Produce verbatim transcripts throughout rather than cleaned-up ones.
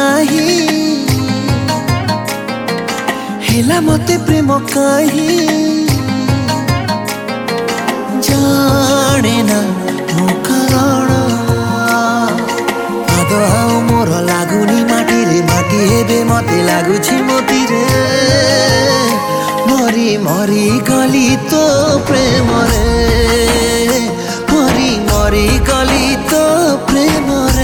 नाही हेला मते प्रेम काही जाने ना मो कारण पाद आउ मोर लागुनी माटी रे माटी हेबे मते लागुछि मोती रे मरी मरी गली तो प्रेम रे मरी मरी गली तो प्रेम रे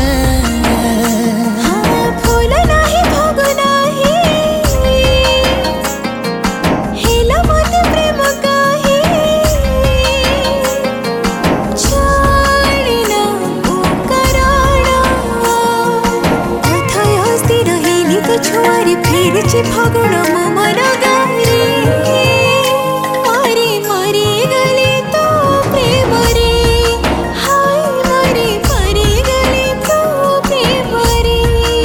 फगुण मन गारे मरी मरी गली तो प्रेम रे हाय मरी मरी गली तो प्रेम रे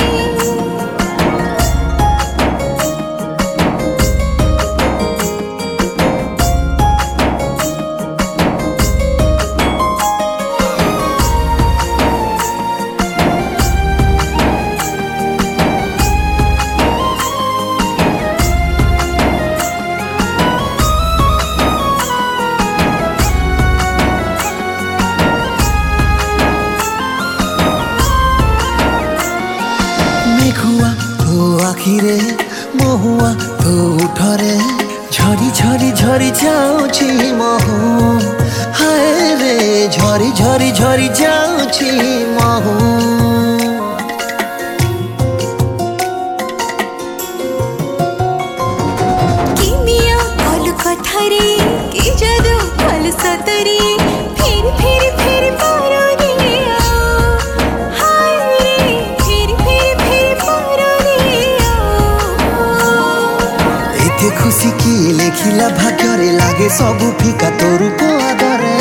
आखिरे महुआ तो उठरे झरी झरी झरी जाऊची महु हाय रे झरी झरी झरी जाऊची महु किमिया कल कथारे कि जादू कल सतरे फिर फिर फिर पारो रे हाय रे फिर फिर फिर पारो रे एते खुशी की लेखिला भाग्य रे लागे सबु फिका तो रूप आदरे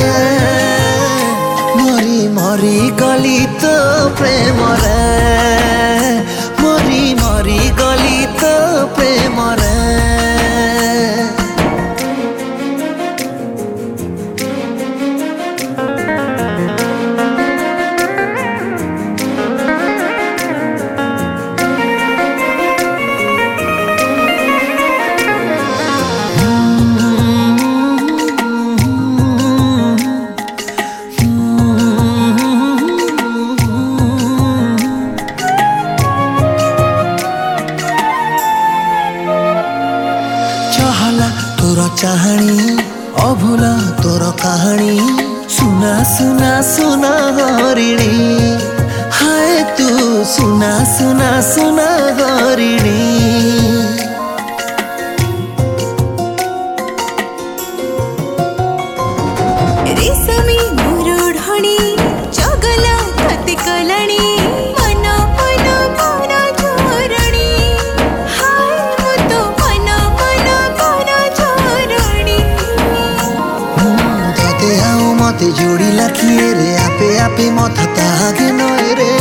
मरी मरी गली तो प्रेम रे मरी मरी गली तो प्रेम रे तोर चाहनी अभूला तोर कहानी सुना सुना सुना हरिणी हाय तू सुना सुना सुना हरिणी रेशमी मुरुढणी जगला कति कलणी मन मन मन झोरणी हाय मुतो मन मन मन झोरणी तते आउ मते जोड़िला किए रे आपे आपे मथा तागे नय रे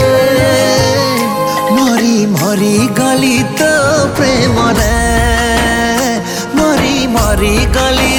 मरी मरी गली तो प्रेम रे मरी मरी गली